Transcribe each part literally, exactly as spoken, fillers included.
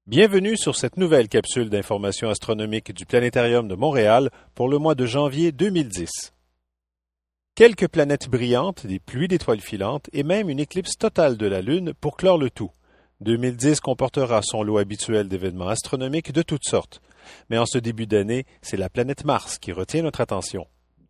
Bienvenue sur cette nouvelle capsule d'information astronomique du Planétarium de Montréal pour le mois de janvier deux mille dix. Quelques planètes brillantes, des pluies d'étoiles filantes et même une éclipse totale de la Lune pour clore le tout. deux mille dix comportera son lot habituel d'événements astronomiques de toutes sortes. Mais en ce début d'année, c'est la planète Mars qui retient notre attention.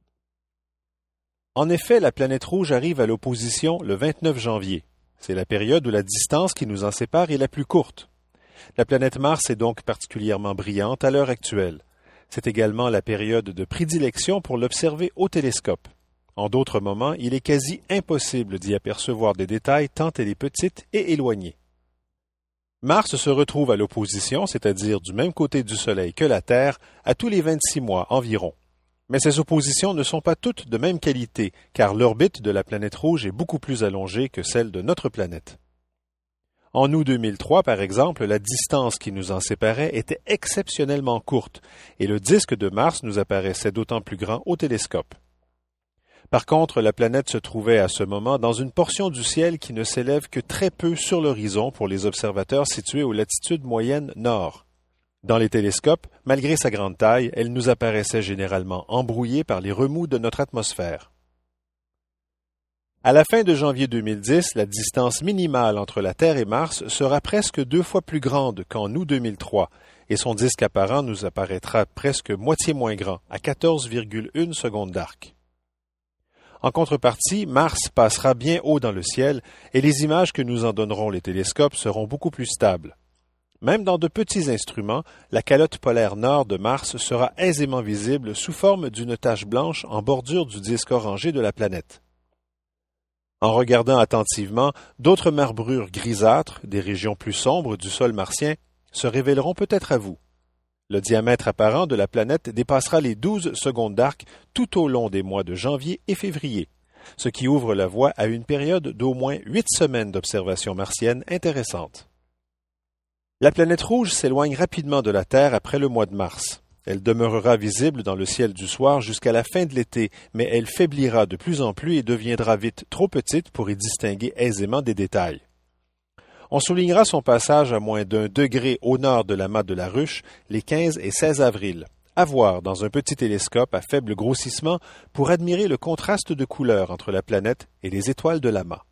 En effet, la planète rouge arrive à l'opposition le vingt-neuf janvier. C'est la période où la distance qui nous en sépare est la plus courte. La planète Mars est donc particulièrement brillante à l'heure actuelle. C'est également la période de prédilection pour l'observer au télescope. En d'autres moments, il est quasi impossible d'y apercevoir des détails tant elle est petite et éloignée. Mars se retrouve à l'opposition, c'est-à-dire du même côté du Soleil que la Terre, à tous les vingt-six mois environ. Mais ces oppositions ne sont pas toutes de même qualité, car l'orbite de la planète rouge est beaucoup plus allongée que celle de notre planète. En août deux mille trois, par exemple, la distance qui nous en séparait était exceptionnellement courte, et le disque de Mars nous apparaissait d'autant plus grand au télescope. Par contre, la planète se trouvait à ce moment dans une portion du ciel qui ne s'élève que très peu sur l'horizon pour les observateurs situés aux latitudes moyennes nord. Dans les télescopes, malgré sa grande taille, elle nous apparaissait généralement embrouillée par les remous de notre atmosphère. À la fin de janvier deux mille dix, la distance minimale entre la Terre et Mars sera presque deux fois plus grande qu'en août deux mille trois, et son disque apparent nous apparaîtra presque moitié moins grand, à quatorze virgule un secondes d'arc. En contrepartie, Mars passera bien haut dans le ciel, et les images que nous en donneront les télescopes seront beaucoup plus stables. Même dans de petits instruments, la calotte polaire nord de Mars sera aisément visible sous forme d'une tache blanche en bordure du disque orangé de la planète. En regardant attentivement, d'autres marbrures grisâtres, des régions plus sombres du sol martien, se révéleront peut-être à vous. Le diamètre apparent de la planète dépassera les douze secondes d'arc tout au long des mois de janvier et février, ce qui ouvre la voie à une période d'au moins huit semaines d'observation martienne intéressante. La planète rouge s'éloigne rapidement de la Terre après le mois de mars. Elle demeurera visible dans le ciel du soir jusqu'à la fin de l'été, mais elle faiblira de plus en plus et deviendra vite trop petite pour y distinguer aisément des détails. On soulignera son passage à moins d'un degré au nord de l'amas de la Ruche les quinze et seize avril, à voir dans un petit télescope à faible grossissement pour admirer le contraste de couleurs entre la planète et les étoiles de l'amas.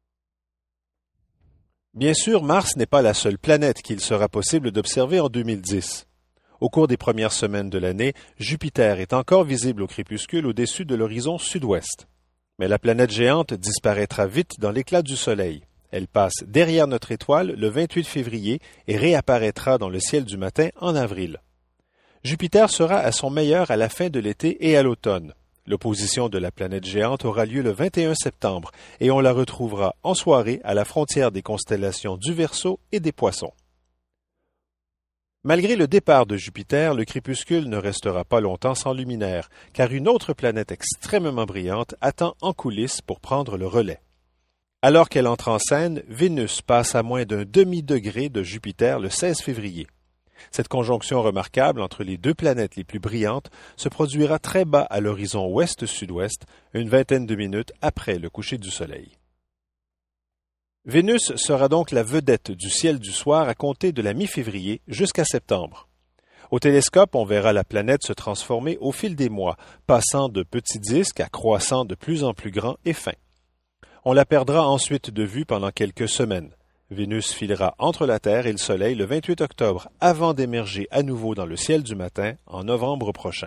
Bien sûr, Mars n'est pas la seule planète qu'il sera possible d'observer en deux mille dix. Au cours des premières semaines de l'année, Jupiter est encore visible au crépuscule au-dessus de l'horizon sud-ouest. Mais la planète géante disparaîtra vite dans l'éclat du Soleil. Elle passe derrière notre étoile le vingt-huit février et réapparaîtra dans le ciel du matin en avril. Jupiter sera à son meilleur à la fin de l'été et à l'automne. L'opposition de la planète géante aura lieu le vingt et un septembre et on la retrouvera en soirée à la frontière des constellations du Verseau et des Poissons. Malgré le départ de Jupiter, le crépuscule ne restera pas longtemps sans luminaire, car une autre planète extrêmement brillante attend en coulisses pour prendre le relais. Alors qu'elle entre en scène, Vénus passe à moins d'un demi-degré de Jupiter le seize février. Cette conjonction remarquable entre les deux planètes les plus brillantes se produira très bas à l'horizon ouest-sud-ouest, une vingtaine de minutes après le coucher du Soleil. Vénus sera donc la vedette du ciel du soir à compter de la mi-février jusqu'à septembre. Au télescope, on verra la planète se transformer au fil des mois, passant de petits disques à croissants de plus en plus grands et fins. On la perdra ensuite de vue pendant quelques semaines. Vénus filera entre la Terre et le Soleil le vingt-huit octobre, avant d'émerger à nouveau dans le ciel du matin en novembre prochain.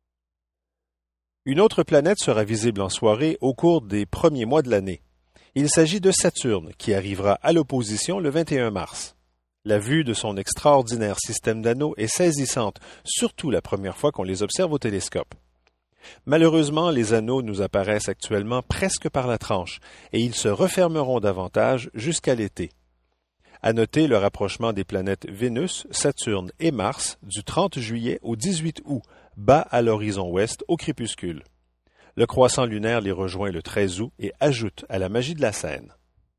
Une autre planète sera visible en soirée au cours des premiers mois de l'année. Il s'agit de Saturne, qui arrivera à l'opposition le vingt et un mars. La vue de son extraordinaire système d'anneaux est saisissante, surtout la première fois qu'on les observe au télescope. Malheureusement, les anneaux nous apparaissent actuellement presque par la tranche, et ils se refermeront davantage jusqu'à l'été. À noter le rapprochement des planètes Vénus, Saturne et Mars du trente juillet au dix-huit août, bas à l'horizon ouest au crépuscule. Le croissant lunaire les rejoint le treize août et ajoute à la magie de la scène.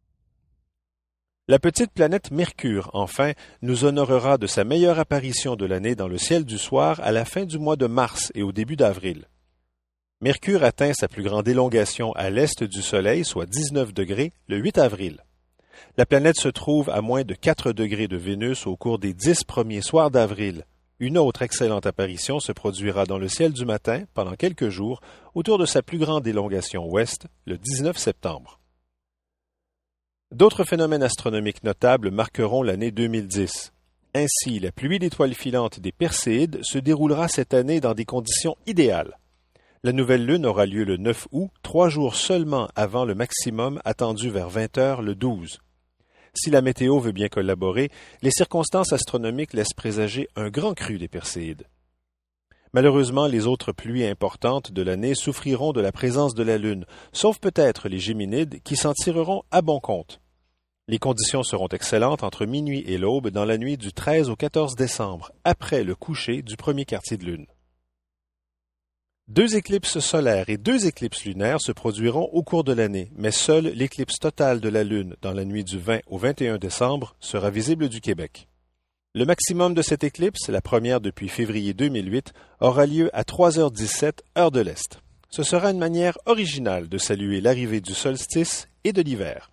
La petite planète Mercure, enfin, nous honorera de sa meilleure apparition de l'année dans le ciel du soir à la fin du mois de mars et au début d'avril. Mercure atteint sa plus grande élongation à l'est du Soleil, soit dix-neuf degrés, le huit avril. La planète se trouve à moins de quatre degrés de Vénus au cours des dix premiers soirs d'avril. Une autre excellente apparition se produira dans le ciel du matin pendant quelques jours autour de sa plus grande élongation ouest, le dix-neuf septembre. D'autres phénomènes astronomiques notables marqueront l'année deux mille dix. Ainsi, la pluie d'étoiles filantes des Perséides se déroulera cette année dans des conditions idéales. La nouvelle lune aura lieu le neuf août, trois jours seulement avant le maximum attendu vers vingt heures le douze. Si la météo veut bien collaborer, les circonstances astronomiques laissent présager un grand cru des Perséides. Malheureusement, les autres pluies importantes de l'année souffriront de la présence de la Lune, sauf peut-être les Géminides qui s'en tireront à bon compte. Les conditions seront excellentes entre minuit et l'aube dans la nuit du treize au quatorze décembre, après le coucher du premier quartier de lune. Deux éclipses solaires et deux éclipses lunaires se produiront au cours de l'année, mais seule l'éclipse totale de la Lune dans la nuit du vingt au vingt et un décembre sera visible du Québec. Le maximum de cette éclipse, la première depuis février deux mille huit, aura lieu à trois heures dix-sept, heure de l'Est. Ce sera une manière originale de saluer l'arrivée du solstice et de l'hiver.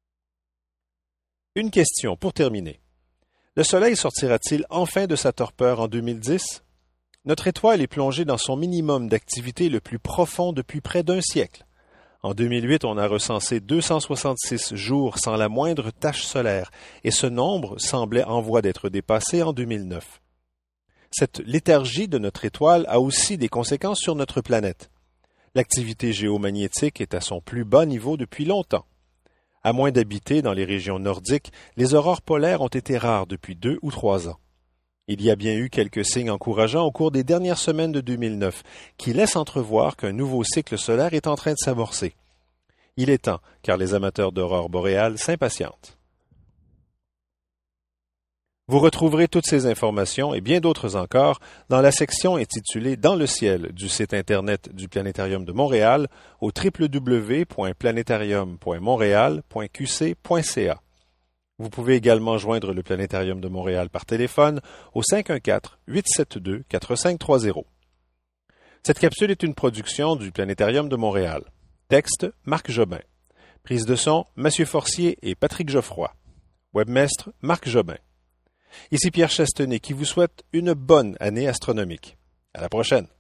Une question pour terminer. Le Soleil sortira-t-il enfin de sa torpeur en deux mille dix? Notre étoile est plongée dans son minimum d'activité le plus profond depuis près d'un siècle. En deux mille huit, on a recensé deux cent soixante-six jours sans la moindre tache solaire, et ce nombre semblait en voie d'être dépassé en deux mille neuf. Cette léthargie de notre étoile a aussi des conséquences sur notre planète. L'activité géomagnétique est à son plus bas niveau depuis longtemps. À moins d'habiter dans les régions nordiques, les aurores polaires ont été rares depuis deux ou trois ans. Il y a bien eu quelques signes encourageants au cours des dernières semaines de deux mille neuf, qui laissent entrevoir qu'un nouveau cycle solaire est en train de s'amorcer. Il est temps, car les amateurs d'aurores boréales s'impatientent. Vous retrouverez toutes ces informations et bien d'autres encore dans la section intitulée « Dans le ciel » du site Internet du Planétarium de Montréal au w w w point planétarium point montréal point q c point c a. Vous pouvez également joindre le Planétarium de Montréal par téléphone au cinq un quatre, huit sept deux, quatre cinq trois zéro. Cette capsule est une production du Planétarium de Montréal. Texte, Marc Jobin. Prise de son, Mathieu Forcier et Patrick Geoffroy. Webmestre, Marc Jobin. Ici Pierre Chastenay qui vous souhaite une bonne année astronomique. À la prochaine.